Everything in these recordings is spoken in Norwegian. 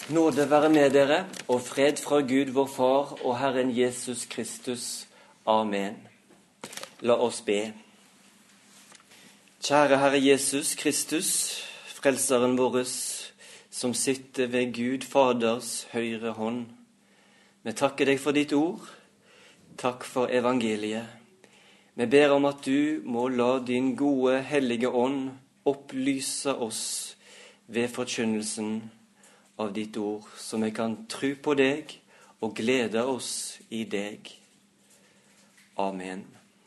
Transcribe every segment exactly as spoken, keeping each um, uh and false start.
Nåde være med dere, og fred fra Gud vår Far og Herren Jesus Kristus. Amen. La oss be. Kjære Herre Jesus Kristus, frelseren vår, som sitter ved Gud Faders høyre hånd. Vi takker deg for ditt ord. Takk for evangeliet. Vi ber om at du må la din gode, hellige ånd opplyse oss ved forkynnelsen av ditt ord, så vi kan tro på deg og glede oss i deg. Amen.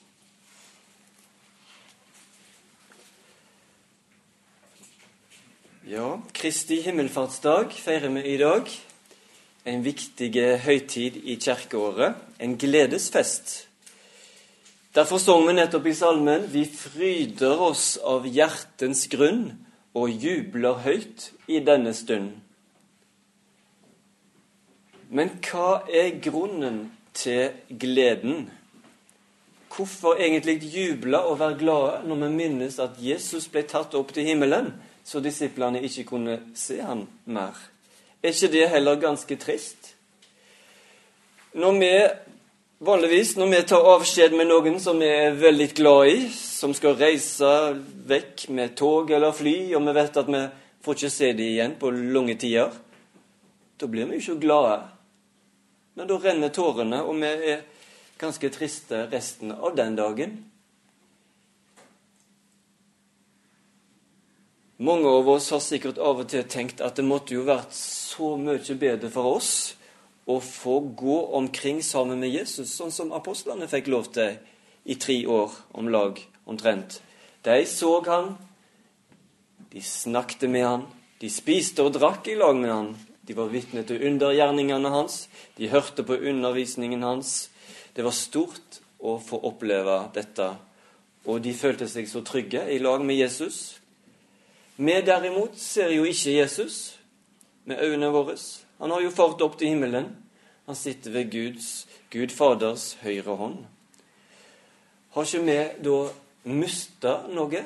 Ja, Kristi himmelfartsdag feirer vi i dag. En viktig høytid i kirkeåret, en gledesfest. Derfor sang vi nettopp i salmen: Vi fryder oss av hjertens grunn og jubler høyt i denne stund. Men hva er grunnen til gleden? Hvorfor egentlig juble og være glade når vi minnes at Jesus ble tatt opp til himmelen, så disiplene ikke kunne se han mer? Er ikke det heller ganske trist? Når vi, vanligvis, når vi tar avskjed med noen som vi er veldig glad i, som skal reise vekk med tog eller fly, og vi vet at vi får ikke se dem igjen på lange tider, da blir vi jo ikke glade. Men da renner tårene, og vi er ganske triste resten av den dagen. Mange av oss har sikkert av og til tenkt at det måtte jo vært så mye bedre for oss å få gå omkring sammen med Jesus, sånn som apostlene fikk lov til i tre år om lag omtrent. De så han, de snakket med han, de spiste og drakk i lag med han. De var vitne til undergjerningene hans, de hørte på undervisningen hans. Det var stort å få oppleve dette, og de følte seg så trygge i lag med Jesus. Vi derimot ser jo ikke Jesus med øynene våre. Han har jo fart opp til himmelen. Han sitter ved Guds, Gud Faders høyre hånd. Har ikke vi da mistet noe?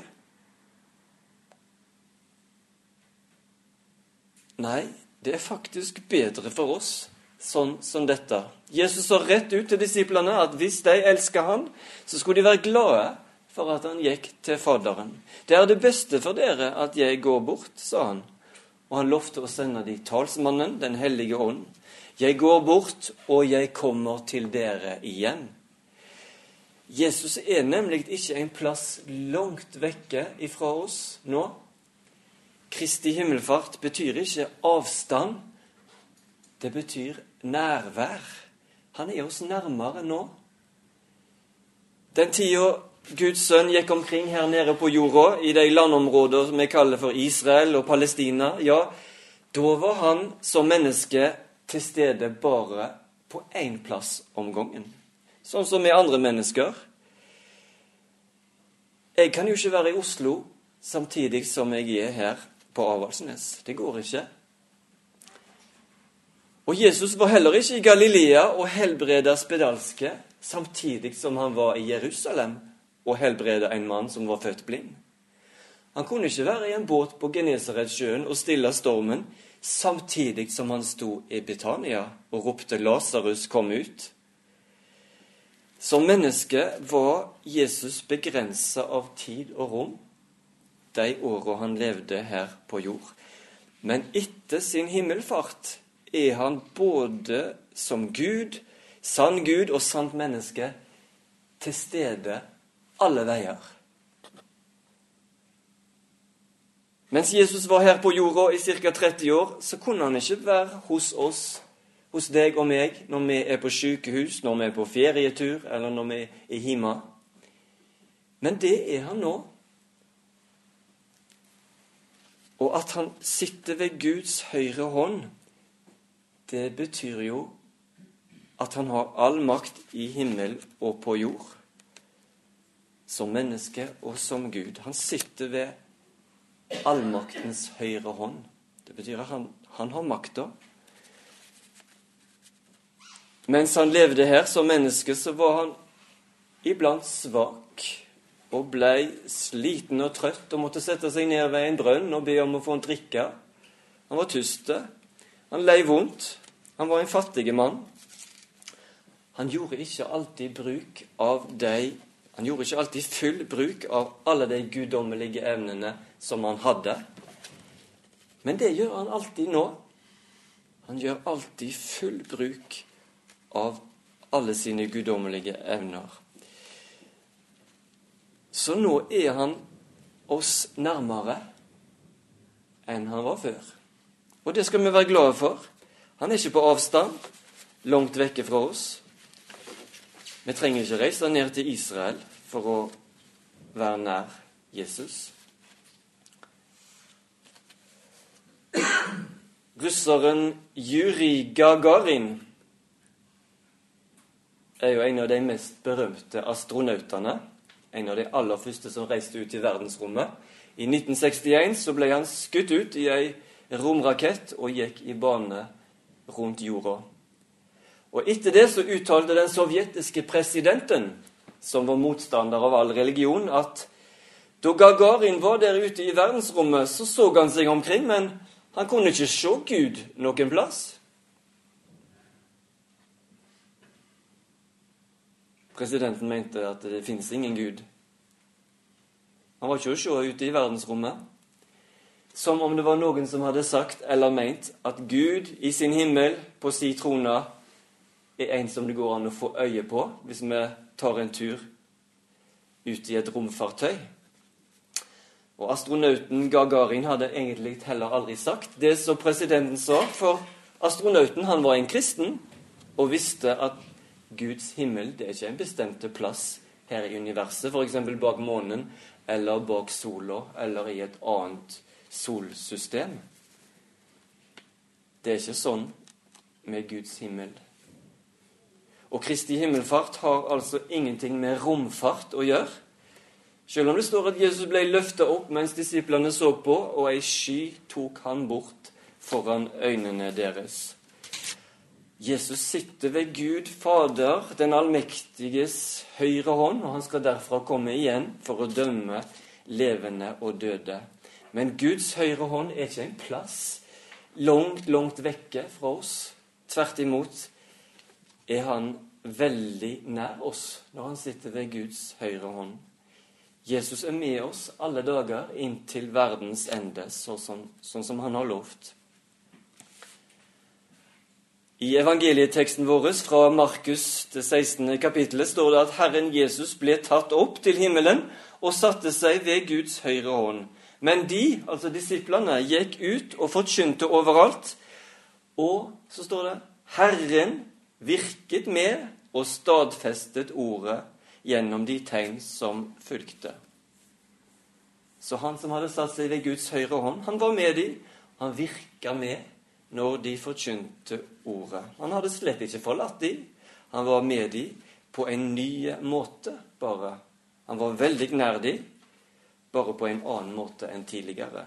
Nei, det er faktisk bedre for oss, sånn som dette. Jesus sa rett ut til disiplene at hvis de elsker han, så skulle de være glade for at han gikk til Faderen. Det er det beste for dere at jeg går bort, sa han. Og han lovte å sende de talsmannen, den hellige ånd. Jeg går bort, og jeg kommer til dere igjen. Jesus er nemlig ikke en plass langt vekke ifra oss nå. Kristi himmelfart betyr ikke avstand, det betyr nærvær. Han er oss nærmere nå. Den tida Guds sønn gikk omkring her nede på jorda, i de landområder som vi kaller for Israel og Palestina, ja, da var han som menneske til stede bare på én plass om gangen. Sånn som vi andre mennesker. Jeg kan jo ikke være i Oslo samtidig som jeg er her på Avaldsnes. Det går ikke. Og Jesus var heller ikke i Galilea og helbredet spedalske, samtidig som han var i Jerusalem og helbredet en mann som var født blind. Han kunne ikke være i en båt på Genesaretsjøen og stille stormen, samtidig som han sto i Betania og ropte Lazarus kom ut. Som menneske var Jesus begrenset av tid og rom, de årene han levde her på jord. Men etter sin himmelfart er han både som Gud, sann Gud og sant menneske, til stede alle veier. Mens Jesus var her på jorda i ca. tretti år, så kunne han ikke være hos oss, hos deg og meg, når vi er på sykehus, når vi er på ferietur, eller når vi er hjemme. Men det er han nå. Og at han sitter ved Guds høyre hånd, det betyr jo at han har all makt i himmel og på jord, som menneske og som Gud. Han sitter ved allmaktens høyre hånd. Det betyr at han, han har makta. Mens han levde her som menneske, så var han iblant svak og blei sliten og trøtt og måtte sette seg ned ved en brønn og be om å få en drikke. Han var tyste. Han lei vondt. Han var en fattig mann. Han gjorde ikke alltid bruk av de Han gjorde ikke alltid full bruk av alle de guddommelige evnene som han hadde. Men det gjør han alltid nå. Han gjør alltid full bruk av alle sine guddommelige evner. Så nå er han oss nærmere enn han var før. Og det skal vi være glade for. Han er ikke på avstand, langt vekke fra oss. Vi trenger ikke reise ned til Israel for å være nær Jesus. Russeren Jurij Gagarin er jo en av de mest berømte astronautene. En av de aller første som reiste ut i verdensrommet. I nitten sekstien så ble han skutt ut i en romrakett og gikk i bane rundt jorda. Og etter det så uttalte den sovjetiske presidenten, som var motstander av all religion, at da Gagarin var der ute i verdensrommet, så så han seg omkring, men han kunne ikke se Gud noen plass. Presidenten mente at det finnes ingen Gud. Han var ikke å se ute i verdensrommet. Som om det var noen som hadde sagt eller ment at Gud i sin himmel på sin trone er en som det går an å få øye på hvis vi tar en tur ut i et romfartøy. Og astronauten Gagarin hadde egentlig heller aldri sagt det som presidenten sa, for astronauten han var en kristen og visste at Guds himmel det er ikke en bestemte plass her i universet, for eksempel bak månen eller bak sola eller i et annet solsystem. Det er ikke sånn med Guds himmel. Og Kristi himmelfart har altså ingenting med romfart å gjøre. Selv om det står at Jesus ble løftet opp mens disiplene så på, og ei sky tok han bort foran øynene deres. Jesus sitter ved Gud Fader, den allmektiges høyre hånd, og han skal derfra komme igjen for å dømme levende og døde. Men Guds høyre hånd er ikke en plass langt, langt vekke fra oss. Tvert imot er han veldig nær oss når han sitter ved Guds høyre hånd. Jesus er med oss alle dager inntil verdens ende, sånn som, sånn som han har lovt. I evangelieteksten vår fra Markus det sekstende kapittelet står det at Herren Jesus ble tatt opp til himmelen og satte seg ved Guds høyre hånd. Men de, altså disiplene, gikk ut og forkynte overalt. Og så står det, Herren virket med og stadfestet ordet gjennom de tegn som fulgte. Så han som hadde satt seg ved Guds høyre hånd, han var med de. Han virket med når de forkynte ordet. Han hadde slett ikke forlatt de. Han var med de på en ny måte bare. Han var veldig nær de, bare på en annen måte enn tidligere.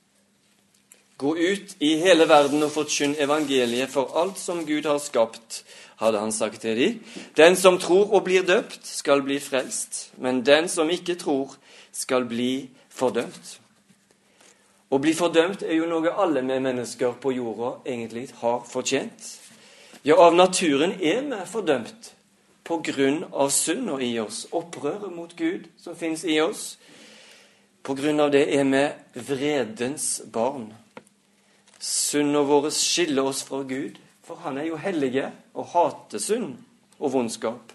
Gå ut i hele verden og forkynn evangeliet for alt som Gud har skapt, hadde han sagt til dem. Den som tror og blir døpt, skal bli frelst, men den som ikke tror, skal bli fordømt. Å bli fordømt er jo noe alle med mennesker på jorda egentlig har fortjent. Ja, av naturen er vi fordømt på grunn av synd i oss, opprøret mot Gud som finnes i oss. På grunn av det er vi vredens barn. Syndene våre skiller oss fra Gud, for han er jo hellige og hater synd og vondskap.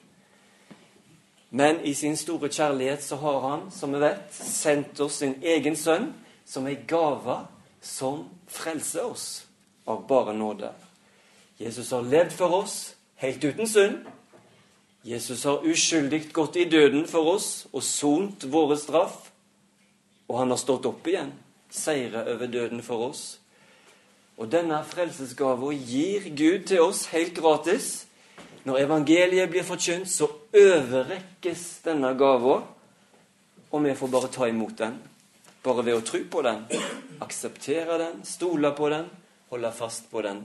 Men i sin store kjærlighet så har han, som vi vet, sendt oss sin egen sønn, som er gave som frelser oss av bare nåde. Jesus har levd for oss, helt uten synd. Jesus har uskyldig gått i døden for oss og sont våre straff. Og han har stått opp igjen, seire over døden for oss. Og denne frelsesgave gir Gud til oss helt gratis. Når evangeliet blir forkynt, så overrekkes denne gave, og vi får bare ta imot den. Bare ved å tro på den, akseptere den, stole på den, holde fast på den.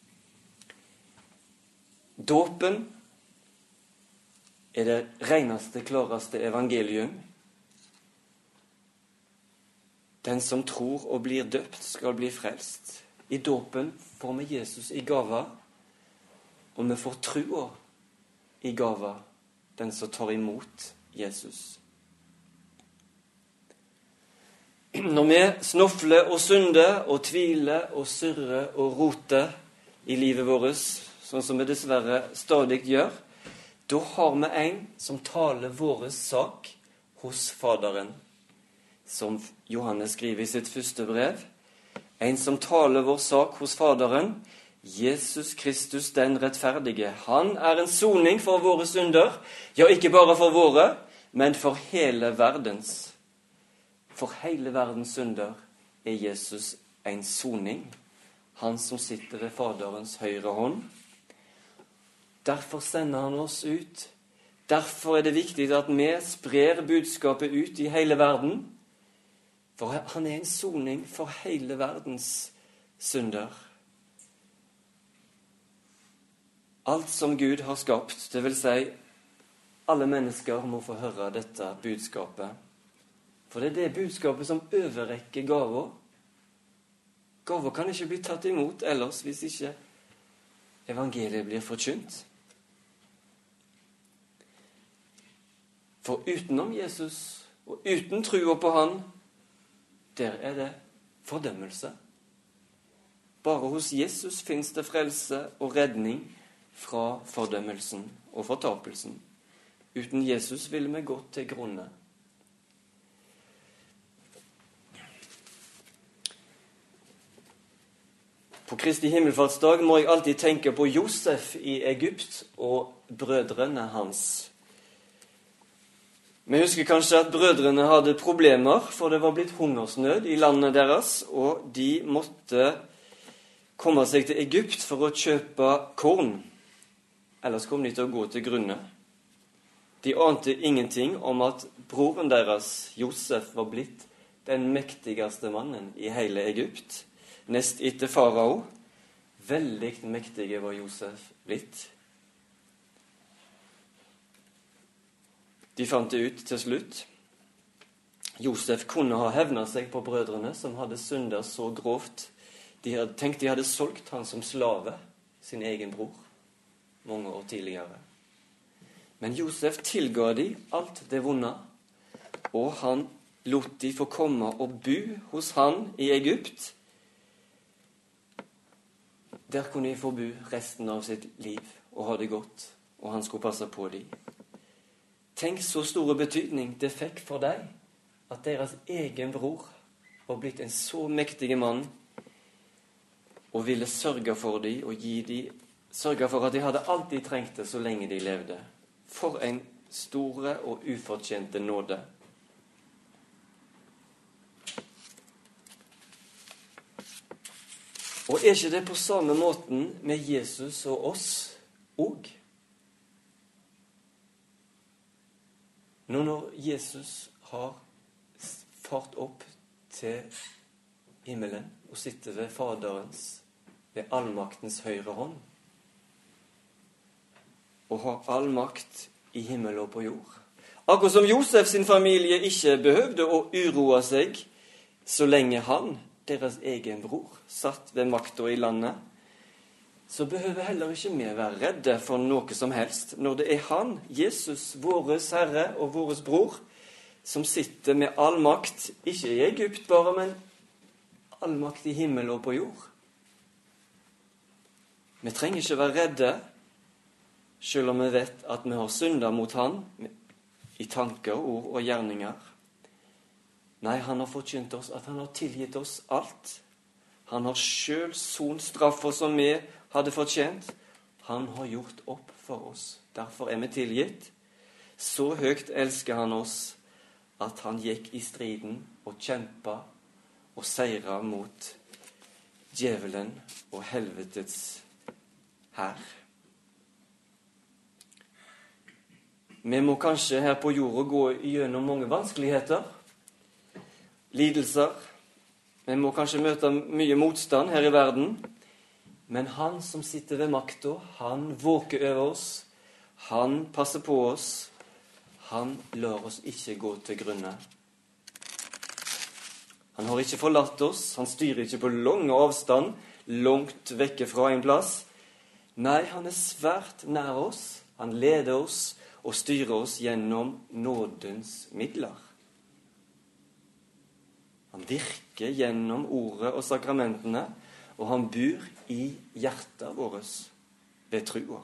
Dåpen er det reneste, klareste evangelium. Den som tror og blir døpt skal bli frelst. I dåpen får vi Jesus i gava, og vi får trua i gava, den som tar imot Jesus. Når vi snofler og synder og tviler og surrer og roter i livet vårt, sånn som vi dessverre stadig gjør, da har vi en som taler vår sak hos Faderen, som Johannes skriver i sitt første brev. En som taler vår sak hos Faderen, Jesus Kristus den rettferdige. Han er en soning for våre synder, ja, ikke bare for våre, men for hele verdens. For hele verdens synder er Jesus en soning, han som sitter ved Faderens høyre hånd. Derfor sender han oss ut. Derfor er det viktig at vi sprer budskapet ut i hele verden. For han er en soning for hele verdens synder. Alt som Gud har skapt, det vil si, alle mennesker må få høre dette budskapet. For det er det budskapet som overrekker gaver. Gaver kan ikke bli tatt imot ellers hvis ikke evangeliet blir forkynt. For utenom Jesus og uten trua på han, der er det fordømmelse. Bare hos Jesus finnes det frelse og redning fra fordømmelsen og fortapelsen. Uten Jesus ville vi gått til grunne. På Kristi himmelfartsdag må jeg alltid tenke på Josef i Egypt og brødrene hans. Vi husker kanskje at brødrene hadde problemer, for det var blitt hungersnød i landet deres, og de måtte komme seg til Egypt for å kjøpe korn. Ellers kom de til å gå til grunne. De ante ingenting om at broren deres, Josef, var blitt den mektigste mannen i hele Egypt. Nest etter farao. Veldig mektige var Josef blitt. De fant det ut til slutt. Josef kunne ha hevnet seg på brødrene som hadde syndet så grovt. De hadde tenkt de hadde solgt han som slave, sin egen bror, mange år tidligere. Men Josef tilga de alt det vonde, og han lot de få komme og bo hos han i Egypt. Der kunne de få bo resten av sitt liv og ha det godt, og han skulle passe på dem. Tenk så store betydning det fikk for deg, at deres egen bror var blitt en så mektig mann, og ville sørge for dem og gi dem, sørge for at de hadde alt de trengte så lenge de levde. For en store og ufortjente nåde. Og er ikke det på samme måten med Jesus og oss òg? Nå når Jesus har fart opp til himmelen og sitter ved Faderens, ved allmaktens høyre hånd, og har all makt i himmel og på jord. Akkurat som Josef sin familie ikke behøvde å uroe seg så lenge han, deres egen bror, satt ved makta i landet, så behøver heller ikke vi være redde for noe som helst når det er han, Jesus, våres Herre og våres bror, som sitter med all makt, ikke i Egypt bare, men all makt i himmel og på jord. Vi trenger ikke være redde, selv om vi vet at vi har syndet mot han i tanker, ord og gjerninger. Nei, han har forkynt oss at han har tilgitt oss alt. Han har selv son straffer som vi hadde fortjent. Han har gjort opp for oss. Derfor er vi tilgitt. Så høyt elsker han oss at han gikk i striden og kjempet og seiret mot djevelen og helvetets hær. Vi må kanskje her på jorda gå gjennom mange vanskeligheter, lidelser. Vi må kanskje møte mye motstand her i verden. Men han som sitter ved makta, han våker over oss. Han passer på oss. Han lar oss ikke gå til grunne. Han har ikke forlatt oss. Han styrer ikke på lang avstand langt vekke fra en plass. Nei, han er svært nær oss. Han leder oss og styrer oss gjennom nådens midler. Han virker gjennom ordet og sakramentene, og han bor i hjertet vårt ved troa.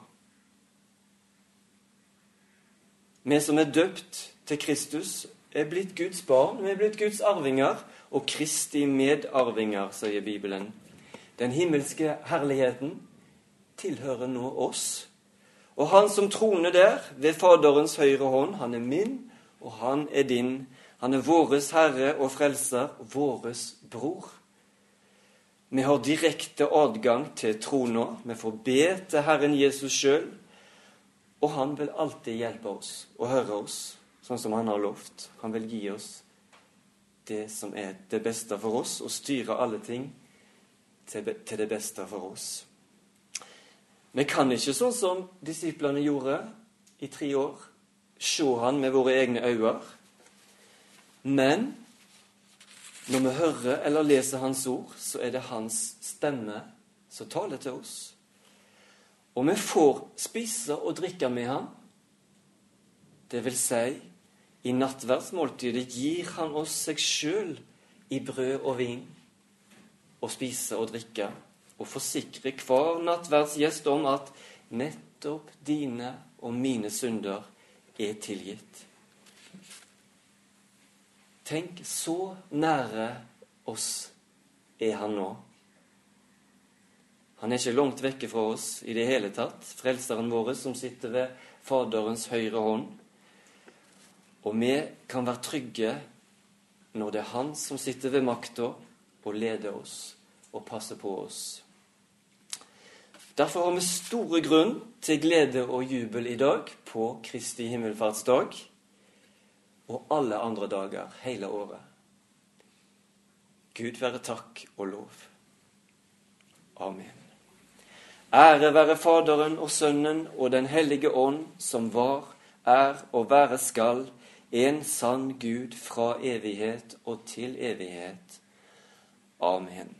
Vi som er døpt til Kristus, er blitt Guds barn, vi er blitt Guds arvinger, og Kristi medarvinger, sier Bibelen. Den himmelske herligheten tilhører nå oss. Og han som troner der, ved Faderens høyre hånd, han er min, og han er din. Han er våres Herre og Frelser, våres bror. Vi har direkte adgang til trona. Vi får be til Herren Jesus selv, og han vil alltid hjelpe oss og høre oss, sånn som han har lovt. Han vil gi oss det som er det beste for oss, og styre alle ting til, til det beste for oss. Vi kan ikke sånn som disiplene gjorde i tre år, se han med våre egne øyne. Men når vi hører eller leser hans ord, så er det hans stemme som taler til oss. Og vi får spise og drikke med han. Det vil si, i nattverdsmåltidet gir han oss seg selv i brød og vin, og spise og drikke, og forsikre hver nattverdsgjest om at nettopp dine og mine synder er tilgitt. Tenk, så nære oss er han nå. Han er ikke langt vekke fra oss i det hele tatt, frelseren vår som sitter ved Faderens høyre hånd. Og vi kan være trygge når det er han som sitter ved makta og leder oss og passer på oss. Derfor har vi store grunn til glede og jubel i dag på Kristi himmelfartsdag og alle andre dager hele året. Gud være takk og lov. Amen. Ære være Faderen og Sønnen og den hellige ånd, som var, er og være skal, en sann Gud fra evighet og til evighet. Amen.